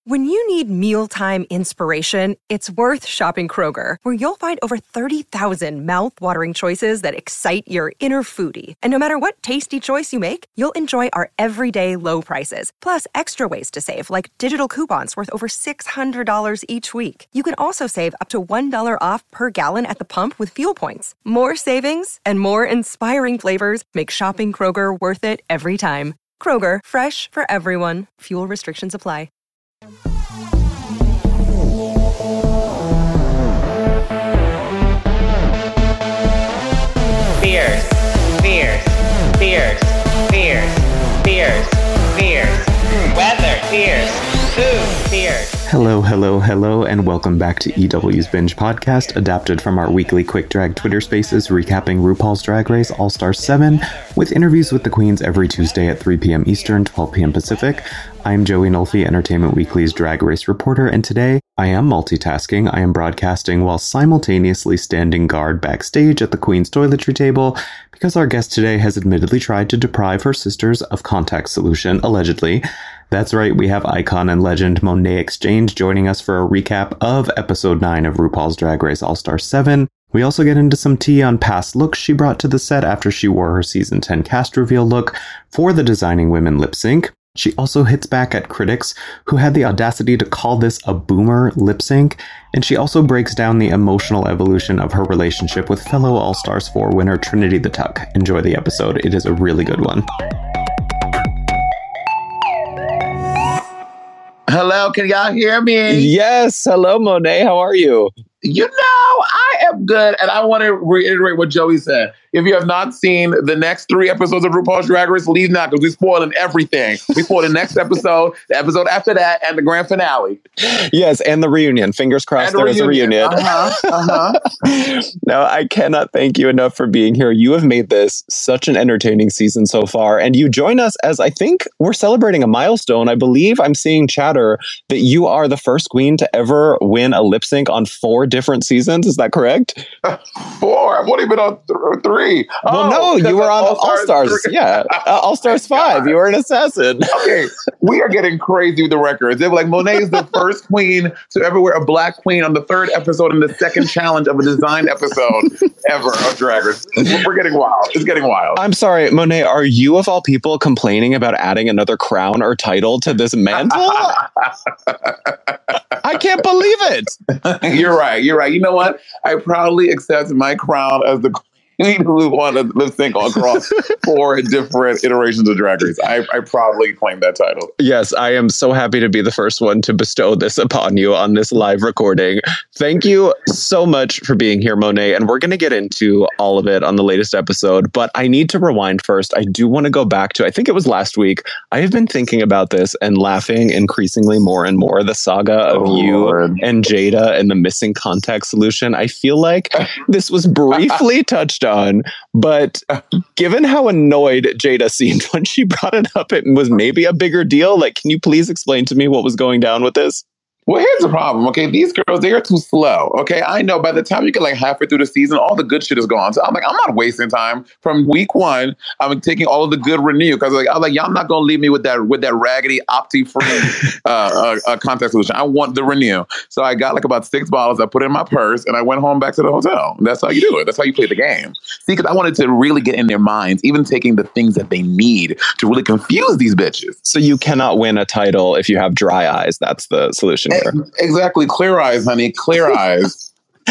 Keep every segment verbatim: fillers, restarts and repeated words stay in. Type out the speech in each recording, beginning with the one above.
When you need mealtime inspiration, it's worth shopping Kroger, where you'll find over thirty thousand mouth-watering choices that excite your inner foodie. And no matter what tasty choice you make, you'll enjoy our everyday low prices, plus extra ways to save, like digital coupons worth over six hundred dollars each week. You can also save up to one dollar off per gallon at the pump with fuel points. More savings and more inspiring flavors make shopping Kroger worth it every time. Kroger, fresh for everyone. Fuel restrictions apply. Fierce, fierce, fierce, fierce, fierce, fierce, weather, fierce, food, fierce. Hello, hello, hello, and welcome back to E W's Binge Podcast, adapted from our weekly Quick Drag Twitter Spaces recapping RuPaul's Drag Race All-Star seven, with interviews with the queens every Tuesday at three p.m. Eastern, twelve p.m. Pacific. I'm Joey Nolfi, Entertainment Weekly's Drag Race reporter, and today I am multitasking. I am broadcasting while simultaneously standing guard backstage at the Queen's toiletry table because our guest today has admittedly tried to deprive her sisters of contact solution, allegedly. That's right, we have icon and legend Monet X Change joining us for a recap of episode nine of RuPaul's Drag Race All-Star seven. We also get into some tea on past looks she brought to the set after she wore her season ten cast reveal look for the Designing Women lip sync. She also hits back at critics who had the audacity to call this a boomer lip sync, and she also breaks down the emotional evolution of her relationship with fellow All-Stars four winner Trinity the Tuck. Enjoy the episode, it is a really good one. Hello, can y'all hear me? Yes, hello Monet, how are you? You know, I am good, and I want to reiterate what Joey said. If you have not seen the next three episodes of RuPaul's Drag Race, leave now, because we're spoiling everything. We spoiled the next episode, the episode after that, and the grand finale. Yes, and the reunion. Fingers crossed the there is a reunion. Uh-huh, uh-huh. No, I cannot thank you enough for being here. You have made this such an entertaining season so far, and you join us as I think we're celebrating a milestone. I believe I'm seeing chatter that you are the first queen to ever win a lip sync on four different seasons. Is that correct? Four? I've only been on th- three. Well, oh, no, you were on All-Stars All-Stars. Yeah, uh, All-Stars five. You were an assassin. Okay, we are getting crazy with the records. They were like, Monet is the first queen to ever wear a black queen on the third episode and the second challenge of a design episode ever of Drag Race. We're getting wild. It's getting wild. I'm sorry, Monet, are you of all people complaining about adding another crown or title to this mantle? I can't believe it. You're right. You're right. You know what? I proudly accept my crown as the queen who won a lip sync across four different iterations of Drag Race. I, I proudly claim that title. Yes, I am so happy to be the first one to bestow this upon you on this live recording. Thank you so much for being here, Monet. And we're going to get into all of it on the latest episode. But I need to rewind first. I do want to go back to, I think it was last week. I have been thinking about this and laughing increasingly more and more. The saga of oh, you Lord. and Jada and the missing contact solution. I feel like this was briefly touched on, but given how annoyed Jada seemed when she brought it up, it was maybe a bigger deal. Like, can you please explain to me what was going down with this? Well, here's the problem, okay? These girls, they are too slow, okay? I know by the time you get like halfway through the season, all the good shit is gone. So I'm like, I'm not wasting time. From week one, I'm taking all of the good renew because like, I was like, y'all not gonna leave me with that with that raggedy opti-free uh, uh, uh, contact solution. I want the renew. So I got like about six bottles. I put it in my purse and I went home back to the hotel. That's how you do it. That's how you play the game. See, because I wanted to really get in their minds, even taking the things that they need to really confuse these bitches. So you cannot win a title if you have dry eyes. That's the solution. Exactly. Clear eyes, honey. Clear eyes.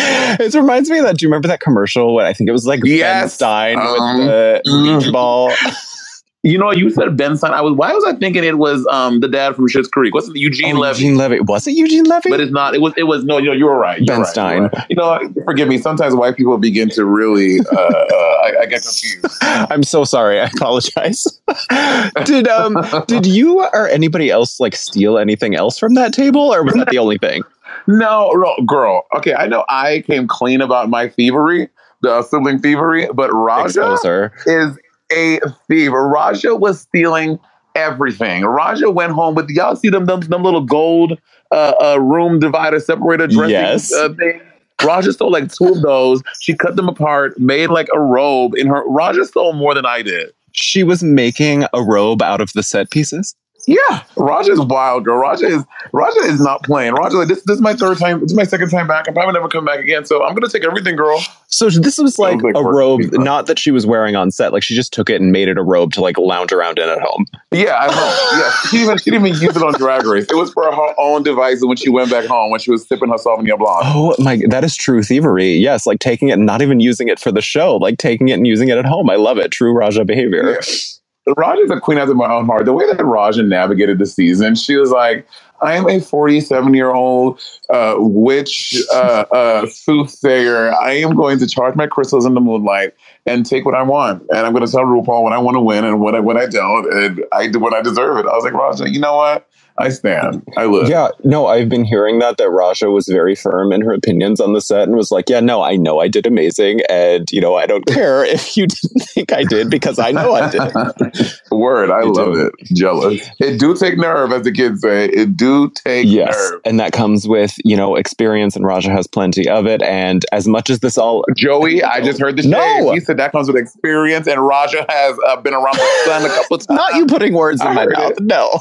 It reminds me of that. Do you remember that commercial? I think it was like yes. Ben Stein um, with the mm. beach ball. You know, you said Ben Stein. I was. Why was I thinking it was um the dad from Schitt's Creek? Wasn't it Eugene oh, Levy? Eugene Levy. Was it Eugene Levy? But it's not. It was. It was. No. You know, you were right. You're Ben right, Stein. Right. You know, forgive me. Sometimes white people begin to really. Uh, uh, I, I get confused. I'm so sorry. I apologize. did um did you or anybody else like steal anything else from that table, or was that the only thing? No, no, girl. Okay, I know I came clean about my thievery, the sibling thievery, but Raja is a thief. Raja was stealing everything. Raja went home with, y'all see them, them, them little gold uh, uh, room divider separator dressing yes. uh, thing? Raja stole like two of those. She cut them apart, made like a robe in her. Raja stole more than I did. She was making a robe out of the set pieces? Yeah, Raja is wild, girl. Raja is Raja is not playing. Raja, like, this, this is my third time. This is my second time back. I'm probably never come back again. So I'm gonna take everything, girl. So this was like, was like a work- robe, not that she was wearing on set. Like she just took it and made it a robe to like lounge around in at home. Yeah, I know. Yeah, she didn't even she didn't even use it on Drag Race. It was for her own device when she went back home when she was sipping her Sauvignon Blanc. Oh my, that is true thievery. Yes, like taking it and not even using it for the show, like taking it and using it at home. I love it. True Raja behavior. Yeah. Raja's a queen after my own heart. The way that Raja navigated the season, she was like, I am a forty-seven-year-old uh, witch, uh, uh, soothsayer. I am going to charge my crystals in the moonlight and take what I want. And I'm going to tell RuPaul when I want to win and when I, when I don't. And I do when I deserve it. I was like, Raja, you know what? I stand. I live. Yeah, no, I've been hearing that, that Raja was very firm in her opinions on the set and was like, yeah, no, I know I did amazing. And, you know, I don't care if you didn't think I did because I know I did. Word. I You love do. it. Jealous. It do take nerve, as the kids say. It do take Yes, nerve. and that comes with, you know, experience, and Raja has plenty of it. And as much as this all... Joey, I just heard the shade. No! He said that comes with experience, and Raja has uh, been around the sun a couple times. Not you putting words in I my heard mouth. it. No.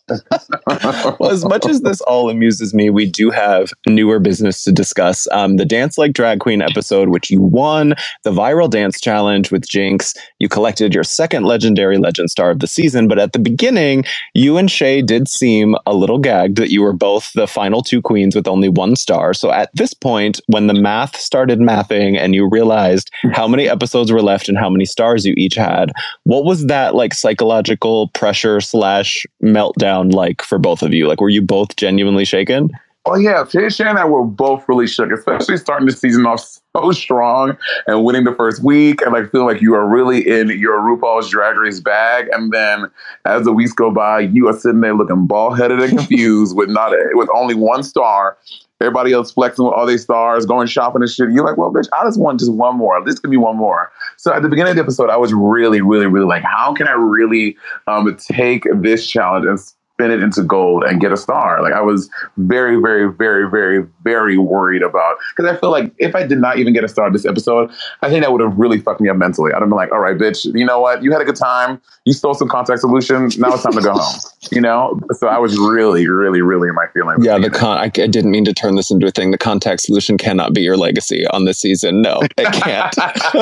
Well, as much as this all amuses me, we do have newer business to discuss. Um, the Dance Like Drag Queen episode, which you won, the viral dance challenge with Jinx. You collected your second legendary legend star of the season. But at the beginning, you and Shay did seem a little gagged that you were both the final two queens with only one star. So at this point, when the math started mathing and you realized how many episodes were left and how many stars you each had, what was that like psychological pressure slash meltdown like for both of you? Like, were you both genuinely shaken? Oh, yeah. Shay Shay and I were both really shook, especially starting the season off so strong and winning the first week and like feeling like you are really in your RuPaul's Drag Race bag. And then as the weeks go by, you are sitting there looking bald-headed and confused with not a, with only one star. Everybody else flexing with all their stars, going shopping and shit. You're like, well, bitch, I just want just one more. This could be one more. So at the beginning of the episode, I was really, really, really like, how can I really um, take this challenge and spin it into gold and get a star? Like I was very, very, very, very, very worried about, because I feel like if I did not even get a star this episode, I think that would have really fucked me up mentally. I'd have been like, all right, bitch, you know what? You had a good time. You stole some contact solution. Now it's time to go home. You know? So I was really, really, really in my feelings. Yeah, the con- I, I didn't mean to turn this into a thing. The contact solution cannot be your legacy on this season. No, it can't.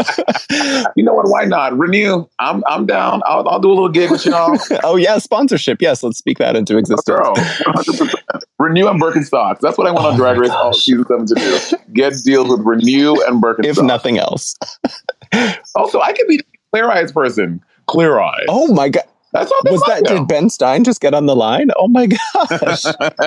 You know what? Why not? Renew. I'm I'm down. I'll, I'll do a little gig with y'all. Oh, yeah, sponsorship. Yes, let's speak that into existence. Girl, one hundred percent. Renew and Birkenstocks. That's what I want Oh on Drag my Race all gosh. season seven to do. Get deals with Renew and Birkenstocks. If nothing else. Also, I could be a Clear Eyes person. Clear Eyes. Oh, my God. That's all they Was that, like, did Ben Stein just get on the line? Oh my gosh.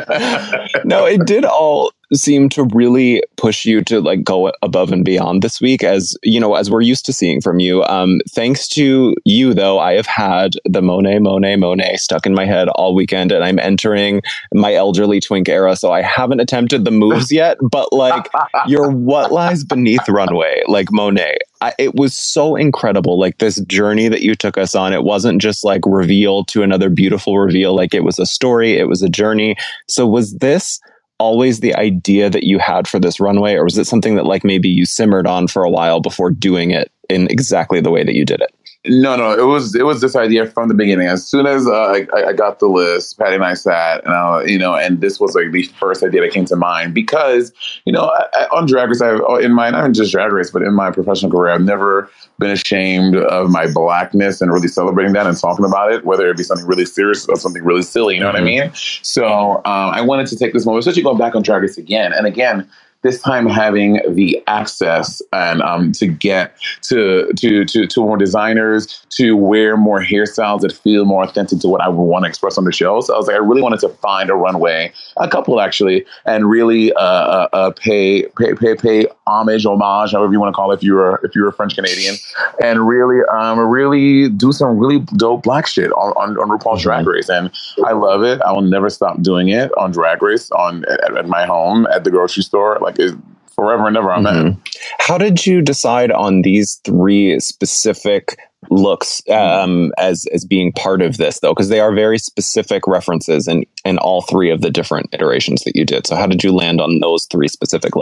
No, it did all seem to really push you to like go above and beyond this week, as you know, as we're used to seeing from you. Um, thanks to you, though, I have had the Monet, Monet, Monet stuck in my head all weekend, and I'm entering my elderly twink era, so I haven't attempted the moves yet, but like your What Lies Beneath runway, like Monet, I, it was so incredible. Like this journey that you took us on, it wasn't just like reveal to another beautiful reveal. Like it was a story, it was a journey. So was this always the idea that you had for this runway, or was it something that like maybe you simmered on for a while before doing it in exactly the way that you did it? No, no, it was it was this idea from the beginning. As soon as uh, I, I got the list, Patty and I sat, and uh, you know, and this was like the first idea that came to mind because you know, I, I, on Drag Race, I in my not just Drag Race, but in my professional career, I've never been ashamed of my blackness and really celebrating that and talking about it, whether it be something really serious or something really silly. You know mm-hmm. what I mean? So um, I wanted to take this moment, especially going back on Drag Race again and again. This time having the access and um, to get to, to to to more designers, to wear more hairstyles that feel more authentic to what I would want to express on the show. So I was like, I really wanted to find a runway, a couple actually, and really uh, uh, uh, pay pay pay pay homage, homage, however you want to call it, if you're if you're a French Canadian, and really um really do some really dope black shit on on, on RuPaul's Drag Race. And I love it. I will never stop doing it on Drag Race, on at, at my home, at the grocery store, like. Is forever and ever. I'm mm-hmm. in. How did you decide on these three specific looks um, as as being part of this, though? Because they are very specific references in, in all three of the different iterations that you did. So how did you land on those three specific looks?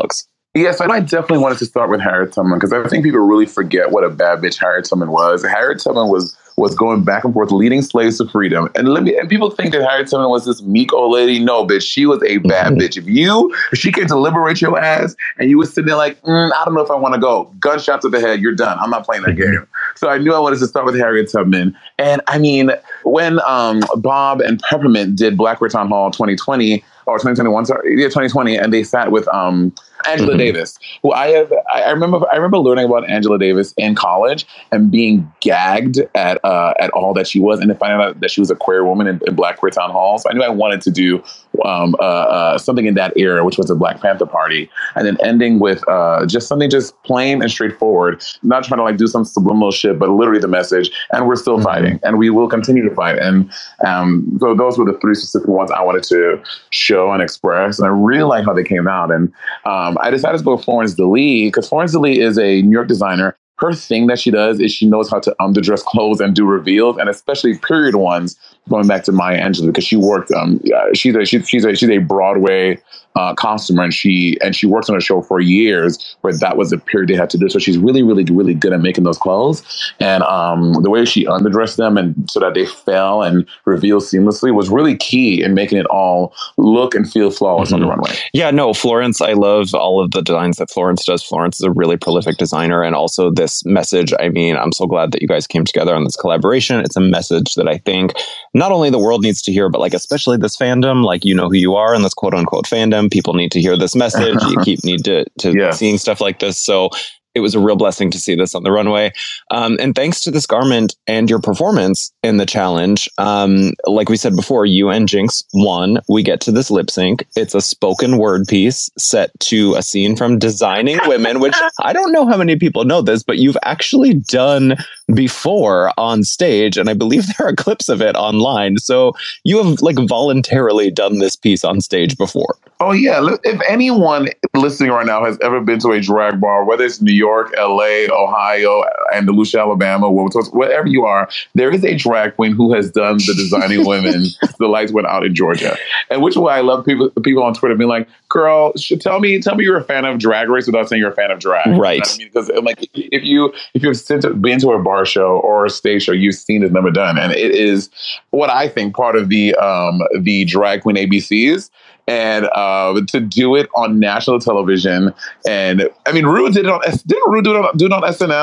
Yes, and I definitely wanted to start with Harriet Tubman because I think people really forget what a bad bitch Harriet Tubman was. Harriet Tubman was was going back and forth, leading slaves to freedom. And let me and people think that Harriet Tubman was this meek old lady. No, bitch, she was a bad bitch. If you, if she came to liberate your ass and you was sitting there like, mm, I don't know if I want to go, gunshot to the head, you're done. I'm not playing that game. So I knew I wanted to start with Harriet Tubman. And I mean, when um, Bob and Peppermint did Black Town Hall twenty twenty, or twenty twenty-one, sorry, yeah, twenty twenty, and they sat with um, Angela mm-hmm. Davis, who I have. I remember. I remember learning about Angela Davis in college and being gagged at uh, at all that she was, and then finding out that she was a queer woman in, in Black Queer Town Hall. So I knew I wanted to do um, uh, uh, something in that era, which was the Black Panther Party, and then ending with uh, just something just plain and straightforward, not trying to like do some subliminal shit, but literally the message. And we're still mm-hmm. fighting, and we will continue to fight. And um, so those were the three specific ones I wanted to show and express, and I really like how they came out. And um, I decided to go with Florence DeLee because Florence DeLee is a New York designer. Her thing that she does is she knows how to underdress clothes and do reveals, and especially period ones. Going back to Maya Angelou, because she worked, um, yeah, she's a she, she's a she's a Broadway uh, costumer, and she and she worked on a show for years where that was the period they had to do. So she's really, really, really good at making those clothes, and um, the way she underdressed them and so that they fell and revealed seamlessly was really key in making it all look and feel flawless mm-hmm. on the runway. Yeah, no, Florence, I love all of the designs that Florence does. Florence is a really prolific designer, and also this message. I mean, I'm so glad that you guys came together on this collaboration. It's a message that I think not only the world needs to hear, but like especially this fandom, like you know who you are in this quote unquote fandom. People need to hear this message. You keep need to to yeah. seeing stuff like this. So it was a real blessing to see this on the runway. Um, and thanks to this garment and your performance in the challenge, um, like we said before, you and Jinx won. We get to this lip sync. It's a spoken word piece set to a scene from Designing Women, which I don't know how many people know this, but you've actually done before on stage. And I believe there are clips of it online. So you have like voluntarily done this piece on stage before. Oh, yeah. If anyone listening right now has ever been to a drag bar, whether it's New York, L A, Ohio, Andalusia, Alabama, wherever you are, there is a drag queen who has done the Designing Women. The lights went out in Georgia. And which is why I love people people on Twitter being like, girl, tell me tell me you're a fan of Drag Race without saying you're a fan of drag. Right. You know I mean? Because I'm like, if, you, if you've been to a bar show or a stage show, you've seen it never done. And it is what I think part of the um, the drag queen A B Cs. And uh, to do it on national television, and I mean, Rue did it on. Didn't Rue do it on, do it on S N L?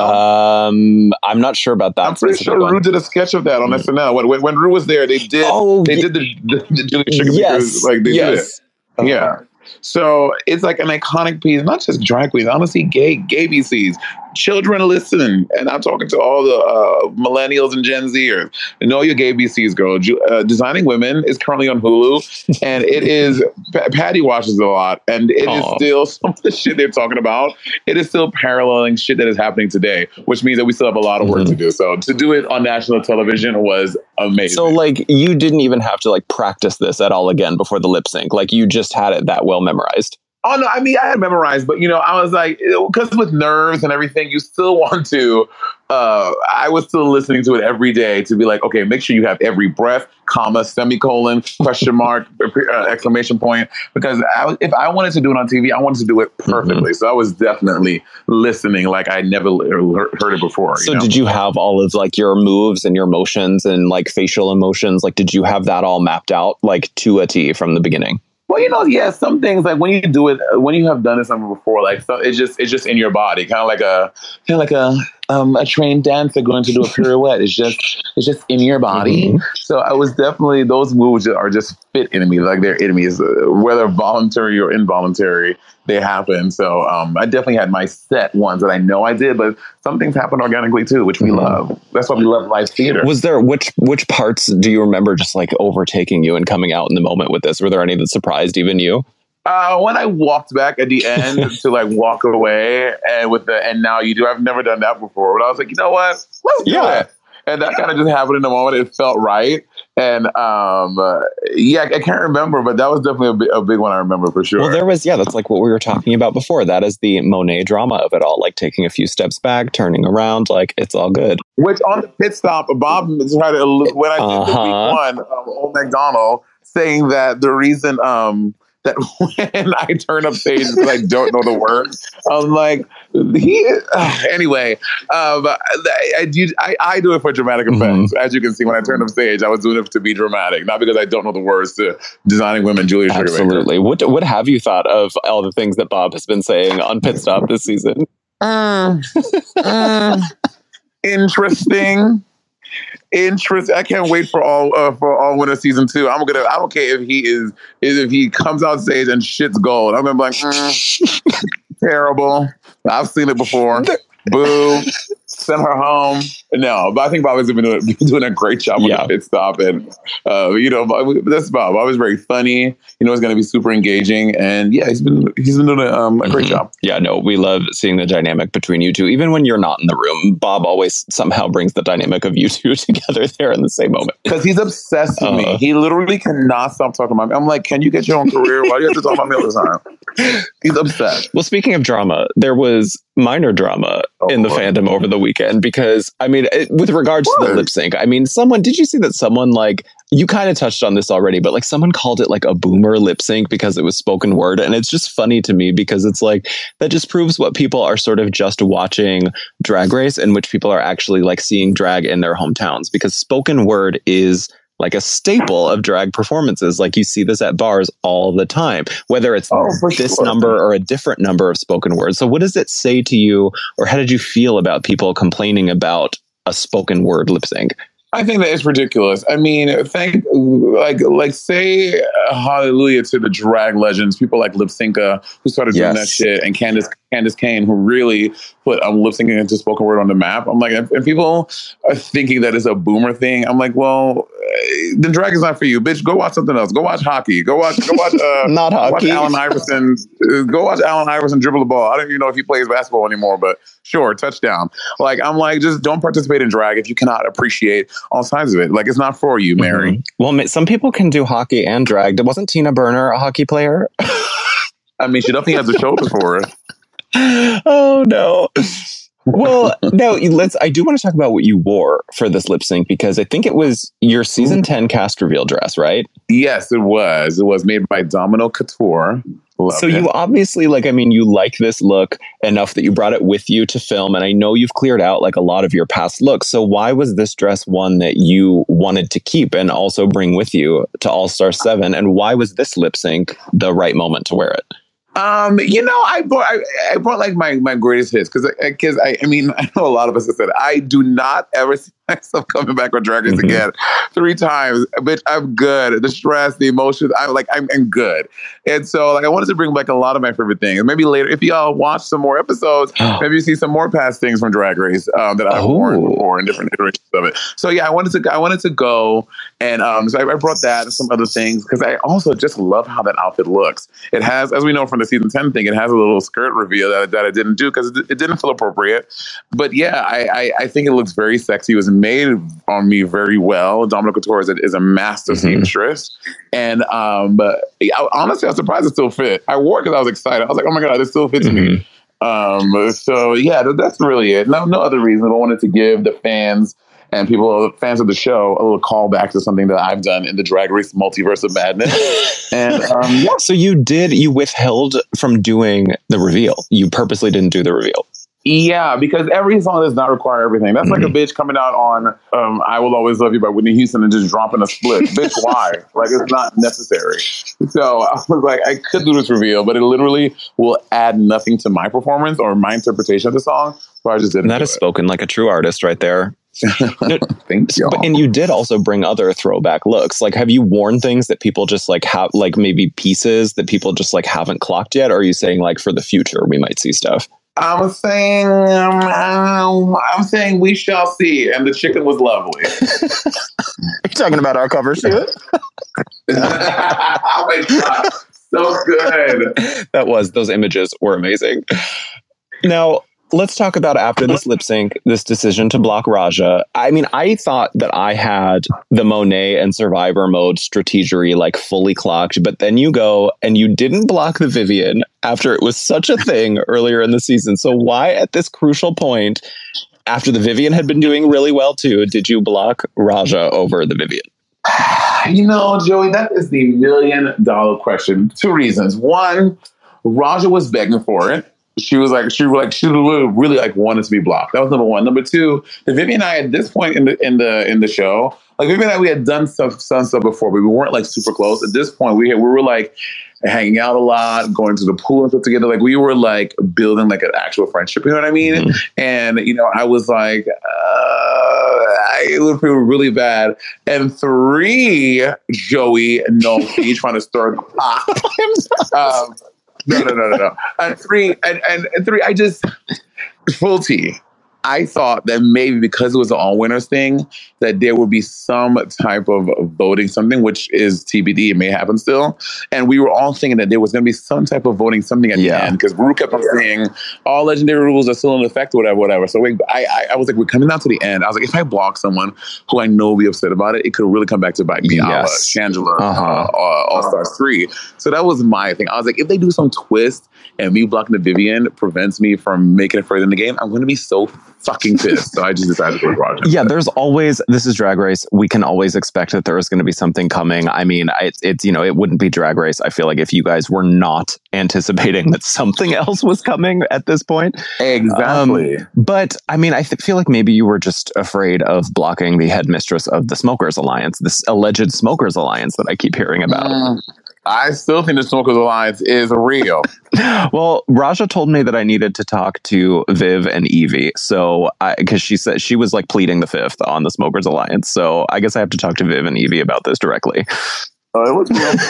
Um, I'm not sure about that. I'm pretty sure one. Rue did a sketch of that on mm. S N L. When, when when Rue was there, they did. Oh, they did the, the, the Julia Sugar yes, like they yes. did it. Uh-huh. Yeah. So it's like an iconic piece, not just drag queens, honestly, gay, gay B Cs, children listening. And I'm talking to all the uh, millennials and Gen Zers. Know your gay B Cs, girl. Uh, Designing Women is currently on Hulu, and it is, P- Patty watches it a lot, and it Aww. is still some of the shit they're talking about. It is still paralleling shit that is happening today, which means that we still have a lot of work mm-hmm. to do. So to do it on national television was amazing. So like you didn't even have to like practice this at all again before the lip sync. Like you just had it that well memorized. Oh, no, I mean, I had memorized, but, you know, I was like, because with nerves and everything, you still want to, uh, I was still listening to it every day to be like, okay, make sure you have every breath, comma, semicolon, question mark, uh, exclamation point. Because I, if I wanted to do it on T V, I wanted to do it perfectly. Mm-hmm. So I was definitely listening like I never heard it before. So you know? Did you have all of like your moves and your motions and like facial emotions? Like, did you have that all mapped out like to a T from the beginning? Well, you know, yeah, some things like when you do it, when you have done it something before, like so it's just it's just in your body, kind of like a kind of like a um, a trained dancer going to do a pirouette. It's just it's just in your body. Mm-hmm. So I was definitely those moves are just fit in me, like they're enemies, uh, whether voluntary or involuntary, they happen. So um, I definitely had my set ones that I know I did, but some things happen organically too, which we mm-hmm. love. That's why we love live theater. Was there which which parts do you remember just like overtaking you and coming out in the moment with this? Were there any that surprised even you? Uh, when I walked back at the end to like walk away and with the and now you do, I've never done that before. But I was like, you know what? Let's do yeah. it. And that kind of just happened in the moment. It felt right. And um, uh, yeah, I can't remember, but that was definitely a, big, a big one I remember for sure. Well, there was, yeah, that's like what we were talking about before. That is the Monet drama of it all, like taking a few steps back, turning around, like it's all good. Which on the pit stop, Bob tried to, when I did uh-huh. the week one, um, Old MacDonald, saying that the reason um, that when I turn up stage because I don't know the words, I'm like, he. Uh, anyway, um, I, I, do, I, I do it for dramatic effect. Mm-hmm. As you can see, when I turned up stage, I was doing it to be dramatic, not because I don't know the words to Designing Women, Julia Sugarbaker. Absolutely. What what have you thought of all the things that Bob has been saying on Pit Stop this season? Uh, uh, interesting. Interesting. I can't wait for all uh, for all winter season two. I'm gonna. I don't care if he is, is if he comes out stage and shit's gold. I'm gonna be like, mm, terrible. I've seen it before. Boo. Send her home. No, but I think Bob has been doing, doing a great job with yeah. the Pit Stop, and uh, you know, that's Bob. Bob is very funny. You know, it's going to be super engaging, and yeah, he's been he's been doing a, um, a great mm-hmm. job. Yeah, no, we love seeing the dynamic between you two. Even when you're not in the room, Bob always somehow brings the dynamic of you two together there in the same moment because he's obsessed with uh, me. He literally cannot stop talking about me. I'm like, can you get your own career? Why do you have to talk about me all the time? He's obsessed. Well, speaking of drama, there was minor drama oh, in the Lord. fandom over the weekend because, I mean, it, with regards what? to the lip sync, I mean, someone, did you see that someone like, you kind of touched on this already, but like someone called it like a boomer lip sync because it was spoken word. And it's just funny to me because it's like, that just proves what people are sort of just watching Drag Race, in which people are actually like seeing drag in their hometowns, because spoken word is like a staple of drag performances. Like you see this at bars all the time, whether it's oh, this sure. number or a different number of spoken words. So what does it say to you, or how did you feel about people complaining about a spoken word lip sync? I think that it's ridiculous. I mean, thank like like say uh, hallelujah to the drag legends, people like Lip Synca who started doing yes. that shit, and Candace Candace Kane who really put um, lip syncing into spoken word on the map. I'm like, and, and people are thinking that it's a boomer thing. I'm like, well, the drag is not for you, bitch. Go watch something else. Go watch hockey. Go watch. Go watch. Uh, not hockey. Watch Allen Iverson. Uh, go watch Allen Iverson dribble the ball. I don't even know if he plays basketball anymore, but sure, touchdown. Like I'm like, just don't participate in drag if you cannot appreciate all sides of it. Like it's not for you, Mary. Mm-hmm. Well, some people can do hockey and drag. Wasn't Tina Burner a hockey player? I mean, she definitely has the shoulders for it. Oh no. Well, no, let's, I do want to talk about what you wore for this lip sync, because I think it was your season ten cast reveal dress, right? Yes, it was. It was made by Domino Couture. Love so it. You obviously, like, I mean, you like this look enough that you brought it with you to film. And I know you've cleared out like a lot of your past looks. So why was this dress one that you wanted to keep and also bring with you to All Star seven? And why was this lip sync the right moment to wear it? Um, you know, I brought I, I brought like my, my greatest hits because because I, I mean I know a lot of us have said I do not ever see myself coming back on Drag Race mm-hmm. again three times. Bitch, I'm good. The stress, the emotions, I'm like I'm, I'm good. And so like I wanted to bring back a lot of my favorite things. Maybe later, if y'all watch some more episodes, maybe you see some more past things from Drag Race um, that I've oh. worn before in different iterations of it. So yeah, I wanted to I wanted to go and um, so I, I brought that and some other things because I also just love how that outfit looks. It has, as we know from the season ten thing, it has a little skirt reveal that, that I didn't do because it, it didn't feel appropriate. But yeah, I, I, I think it looks very sexy. It was made on me very well. Domino Couture is a, is a master mm-hmm. seamstress. And um, but I, honestly, I was surprised it still fit. I wore it because I was excited. I was like, oh my God, it still fits mm-hmm. me. Um, so yeah, that's really it. No, no other reason. I wanted to give the fans and people, fans of the show, a little callback to something that I've done in the Drag Race multiverse of madness. And um, yeah. So you did, you withheld from doing the reveal. You purposely didn't do the reveal. Yeah, because every song does not require everything. That's like a bitch coming out on um, I Will Always Love You by Whitney Houston and just dropping a split. Bitch, why? Like, it's not necessary. So I was like, I could do this reveal, but it literally will add nothing to my performance or my interpretation of the song. So I just didn't. And that is it. Spoken like a true artist right there. Thank you. But, and you did also bring other throwback looks. Like, have you worn things that people just like have, like maybe pieces that people just like haven't clocked yet? Or are you saying like for the future we might see stuff? I'm saying, um, I'm saying we shall see. And the chicken was lovely. Are you talking about our cover shoot? Oh my God. So good. That was, those images were amazing. Now, let's talk about after this lip sync, this decision to block Raja. I mean, I thought that I had the Monet and Survivor mode strategery like fully clocked, but then you go and you didn't block the Vivienne after it was such a thing earlier in the season. So why at this crucial point, after the Vivienne had been doing really well too, did you block Raja over the Vivienne? You know, Joey, that is the million dollar question. Two reasons. One, Raja was begging for it. She was like, she was like, she really, really like wanted to be blocked. That was number one. Number two, the Vivian and I at this point in the in the in the show, like Vivian and I, we had done stuff, some stuff before, but we weren't like super close. At this point, we had, we were like hanging out a lot, going to the pool and stuff together. Like we were like building like an actual friendship. You know what I mean? Mm-hmm. And you know, I was like, uh, it would feel really bad. And three, Joey, no, he's trying to stir the pot. um, No, no, no, no, no. And three, and, and, and three, I just, full tea. I thought that maybe because it was an all winners thing, that there would be some type of voting something, which is T B D. It may happen still. And we were all thinking that there was going to be some type of voting something at yeah. the end, because Rue kept on yeah. saying all legendary rules are still in effect or whatever, whatever. So we, I, I, I was like, we're coming down to the end. I was like, if I block someone who I know will be upset about it, it could really come back to bite me. Yes. Shangela, uh-huh. uh, uh, All Stars three. So that was my thing. I was like, if they do some twist and me blocking the Vivian prevents me from making it further in the game, I'm going to be so fucking pissed. So I just decided to go with Raja. Yeah, there's always, this is Drag Race. We can always expect that there is going to be something coming. I mean, I, it's, you know, it wouldn't be Drag Race. I feel like if you guys were not anticipating that something else was coming at this point. Exactly. Um, but I mean, I th- feel like maybe you were just afraid of blocking the headmistress of the Smokers Alliance, this alleged Smokers Alliance that I keep hearing about. Mm. I still think the Smokers Alliance is real. Well, Raja told me that I needed to talk to Viv and Evie. So, because she said she was like pleading the fifth on the Smokers Alliance. So I guess I have to talk to Viv and Evie about this directly. Uh,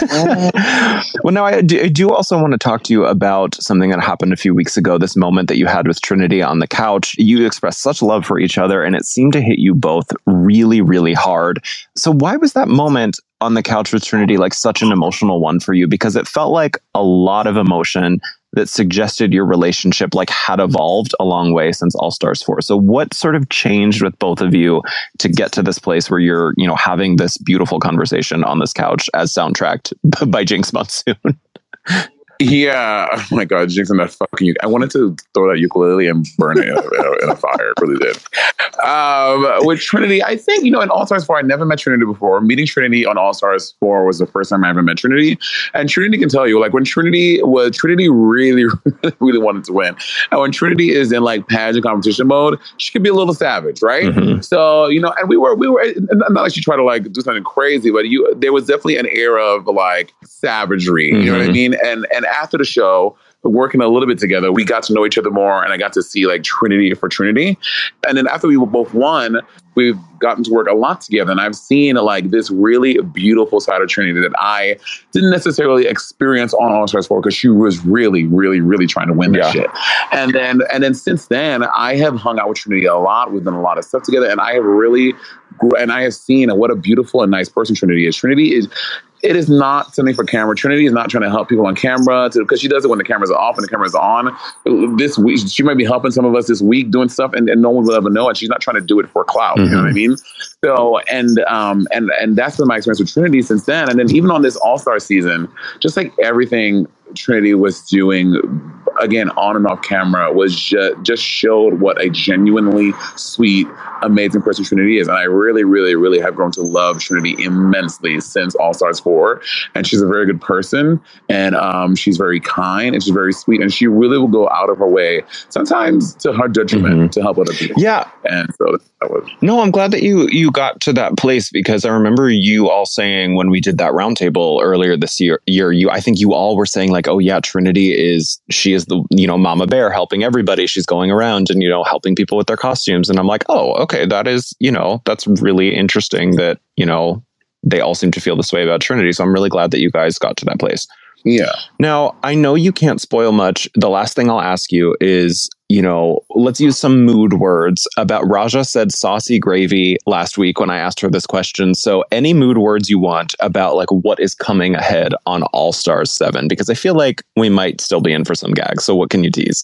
well, now I do, I do also want to talk to you about something that happened a few weeks ago. This moment that you had with Trinity on the couch. You expressed such love for each other, and it seemed to hit you both really, really hard. So why was that moment on the couch with Trinity like such an emotional one for you? Because it felt like a lot of emotion that suggested your relationship like had evolved a long way since All Stars four. So what sort of changed with both of you to get to this place where you're, you know, having this beautiful conversation on this couch as soundtracked by Jinx Monsoon? Yeah. Oh my God, Jinx and that fucking... I wanted to throw that ukulele and burn it in a, in a, in a fire. It really did. Um, with Trinity, I think, you know, in All Stars four, I never met Trinity before. Meeting Trinity on All Stars four was the first time I ever met Trinity. And Trinity can tell you, like, when Trinity was... Trinity really, really, really wanted to win. And when Trinity is in, like, pageant competition mode, she can be a little savage, right? Mm-hmm. So, you know, and we were... we were not like she tried to, like, do something crazy, but you there was definitely an era of, like, savagery. Mm-hmm. You know what I mean? And, and after the show, working a little bit together, we got to know each other more, and I got to see like Trinity for Trinity. And then after we both won, we've gotten to work a lot together, and I've seen like this really beautiful side of Trinity that I didn't necessarily experience on All Stars four, because she was really, really, really trying to win that yeah. shit. And then, and then since then, I have hung out with Trinity a lot. We've done a lot of stuff together, and I have really, and I have seen what a beautiful and nice person Trinity is. Trinity is. It is not something for camera. Trinity is not trying to help people on camera, because she does it when the cameras are off and the cameras are on. This week, she might be helping some of us this week doing stuff, and, and no one will ever know. And she's not trying to do it for clout. Mm-hmm. You know what I mean? So, and um, and and that's been my experience with Trinity since then. And then even on this All Star season, just like everything Trinity was doing, again, on and off camera, was just, just showed what a genuinely sweet, amazing person Trinity is. And I really, really, really have grown to love Trinity immensely since All Stars four. And she's a very good person, and um, she's very kind, and she's very sweet, and she really will go out of her way, sometimes to her detriment, mm-hmm. to help other people. Yeah. And so that was... No, I'm glad that you, you got to that place, because I remember you all saying when we did that roundtable earlier this year, year, you, I think you all were saying like, oh yeah, Trinity is, she is the, you know, Mama Bear helping everybody. She's going around and, you know, helping people with their costumes. And I'm like, oh, okay, that is, you know, that's really interesting that, you know, they all seem to feel this way about Trinity. So I'm really glad that you guys got to that place. Yeah. Now, I know you can't spoil much. The last thing I'll ask you is, you know, let's use some mood words about Raja said saucy gravy last week when I asked her this question. So any mood words you want about like what is coming ahead on All Stars seven, because I feel like we might still be in for some gags. So what can you tease?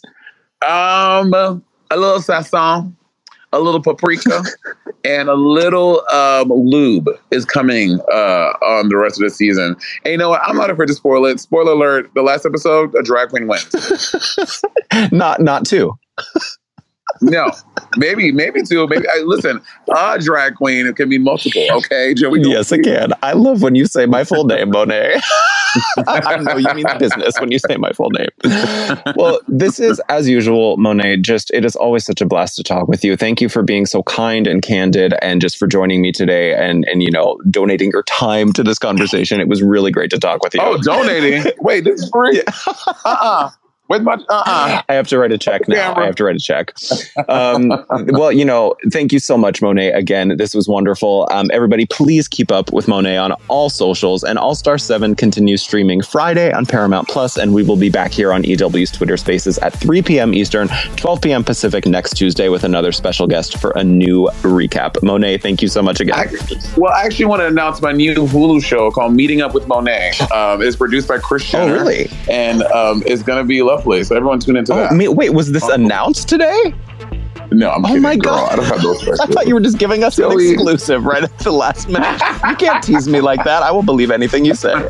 Um, a little sazon, a little paprika, and a little um, lube is coming uh, on the rest of the season. And you know what? I'm not afraid to spoil it. Spoiler alert, the last episode, a drag queen wins. not not two. No, maybe, maybe two. Maybe I, listen. A drag queen it can be multiple. Okay, Joey. Yes, it can. I love when you say my full name, Monet. I know you mean business when you say my full name. Well, this is, as usual, Monet. Just it is always such a blast to talk with you. Thank you for being so kind and candid, and just for joining me today, and and you know donating your time to this conversation. It was really great to talk with you. Oh, donating? Wait, this is free? uh-uh. With my, uh-uh. I have to write a check now. I have to write a check. Um, well, you know, thank you so much, Monet. Again, this was wonderful. Um, everybody, please keep up with Monet on all socials. And All Star seven continues streaming Friday on Paramount Plus, and we will be back here on E W's Twitter Spaces at three p.m. Eastern, twelve p.m. Pacific next Tuesday with another special guest for a new recap. Monet, thank you so much again. I, well, I actually want to announce my new Hulu show called Meeting Up with Monet. Um, it's produced by Chris Jenner. Oh, really? And um, it's going to be lovely. So everyone tune into oh, that. Me, wait, was this oh. announced today? No, I'm kidding. Oh my girl. God. I don't have those I thought you were just giving us Joey. An exclusive right at the last minute. You can't tease me like that. I will believe anything you say.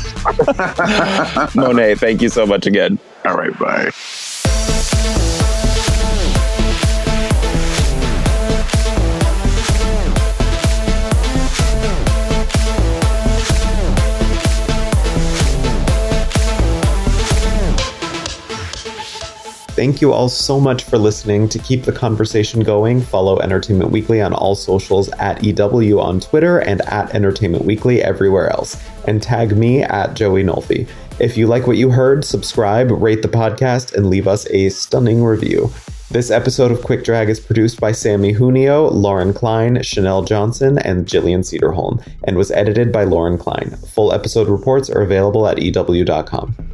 Monet, thank you so much again. All right, bye. Thank you all so much for listening. To keep the conversation going, follow Entertainment Weekly on all socials at E W on Twitter and at Entertainment Weekly everywhere else. And tag me at Joey Nolfi. If you like what you heard, subscribe, rate the podcast, and leave us a stunning review. This episode of Quick Drag is produced by Sammy Junio, Lauren Klein, Chanel Johnson, and Jillian Cederholm, and was edited by Lauren Klein. Full episode reports are available at E W dot com.